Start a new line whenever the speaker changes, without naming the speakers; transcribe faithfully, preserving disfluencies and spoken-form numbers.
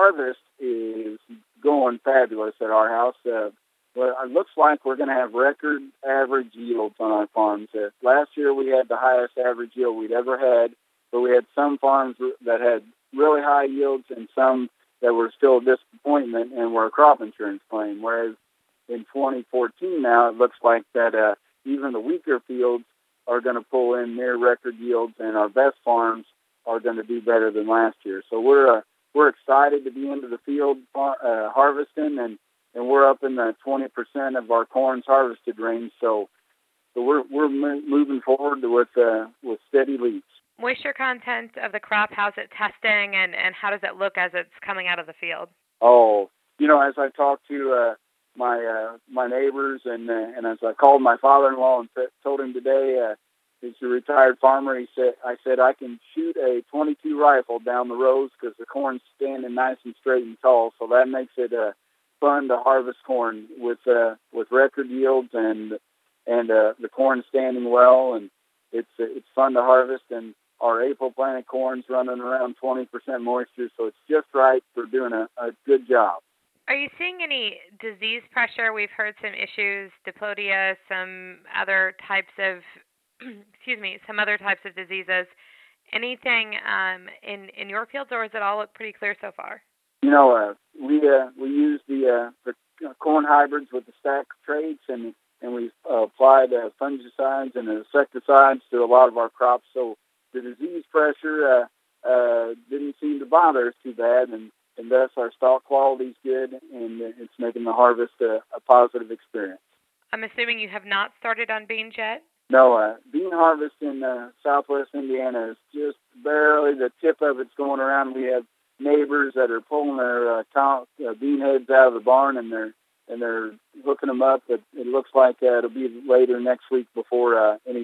harvest is going fabulous at our house. Uh, well, it looks like we're going to have record average yields on our farms. Uh, last year we had the highest average yield we'd ever had, but we had some farms that had really high yields and some that were still a disappointment and were a crop insurance claim. Whereas in twenty fourteen now, it looks like that uh, even the weaker fields are going to pull in near record yields, and our best farms are going to do better than last year. So we're uh, we're excited to be into the field uh, harvesting, and, and we're up in the twenty percent of our corn's harvested range. So so we're we're moving forward with uh, with steady leaps.
Moisture content of the crop, how's it testing, and, and how does it look as it's coming out of the field?
Oh, you know, as I talked to uh, my uh, my neighbors, and uh, and as I called my father-in-law and t- told him today, uh, he's a retired farmer. He said, I said I can shoot a twenty-two rifle down the rows because the corn's standing nice and straight and tall. So that makes it uh, fun to harvest corn with uh, with record yields and and uh, the corn standing well, and it's uh, it's fun to harvest. And our April planted corn's running around twenty percent moisture, so it's just right for doing a, a good job.
Are you seeing any disease pressure? We've heard some issues, diplodia, some other types of, excuse me, some other types of diseases. Anything um, in in your fields, or does it all look pretty clear so far?
You know, uh, we uh, we use the uh, the corn hybrids with the stack traits, and and we uh, applied uh, fungicides and insecticides to a lot of our crops. So the disease pressure uh, uh, didn't seem to bother us too bad, and, and thus our stalk quality is good, and it's making the harvest a, a positive experience.
I'm assuming you have not started on beans yet?
No, uh, bean harvest in uh, southwest Indiana is just barely the tip of it's going around. We have neighbors that are pulling their uh, top, uh, bean heads out of the barn, and they're and they're hooking them up. But it looks like uh, it'll be later next week before uh, any